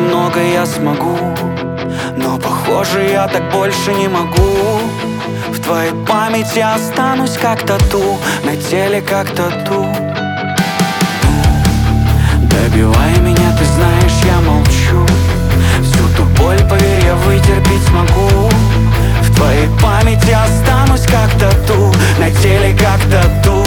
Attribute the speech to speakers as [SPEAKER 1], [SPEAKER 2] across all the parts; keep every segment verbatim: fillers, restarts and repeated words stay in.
[SPEAKER 1] немного я смогу, но похоже я так больше не могу. В твоей памяти останусь как тату, на теле как тату. Добивай меня, ты знаешь, я молчу. Всю ту боль, поверь, я вытерпеть смогу. В твоей памяти останусь как тату, на теле как тату.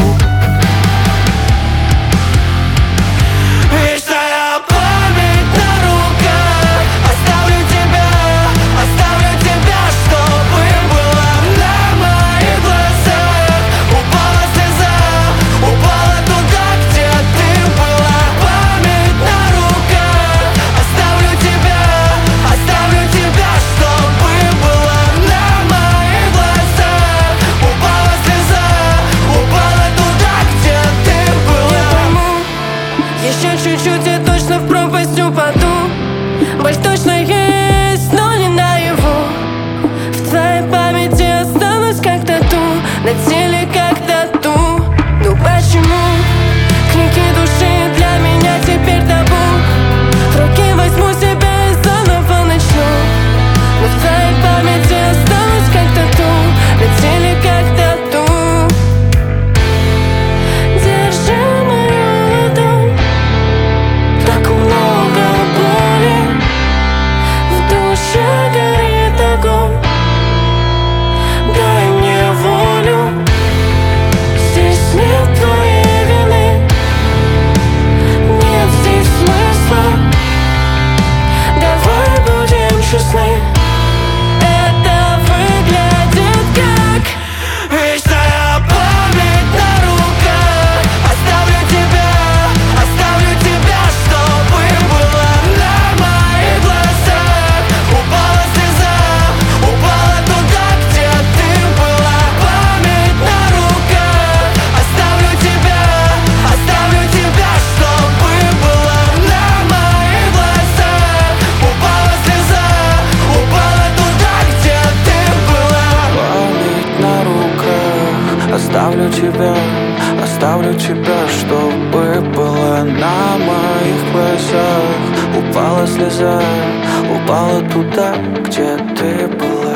[SPEAKER 1] Вечная память на руках. Оставлю тебя, оставлю тебя, чтобы было на моих глазах. Упала слеза, упала туда, где ты была. Память на руках. Оставлю тебя, оставлю тебя, чтобы было на моих глазах. Упала слеза, упала туда, где ты была.
[SPEAKER 2] Еще чуть-чуть и точно в пропасть упаду. Боль точно есть, но не наяву. В твоей памяти останусь как тату, на теле как тату. Ну почему крики души для меня теперь табу? В руки возьму себя и заново начну. Но в твоей памяти останусь как тату, на теле как тату. Держи мою ладонь. Так много боли, в душе горит огонь. Дай мне волю, здесь нет твоей вины, нет здесь смысла. Давай будем честны, это выглядит как
[SPEAKER 1] Вечная память на руках. Оставлю тебя, оставлю тебя, чтобы было на моих глазах. Упала слеза, упала туда, где ты была. Память на руках. Оставлю тебя, оставлю тебя, чтобы было на моих глазах. Упала слеза, упала туда, где ты была. Память на руках. Оставлю тебя, оставлю тебя, чтобы было на моих глазах. Упала слеза, упала туда, где ты была.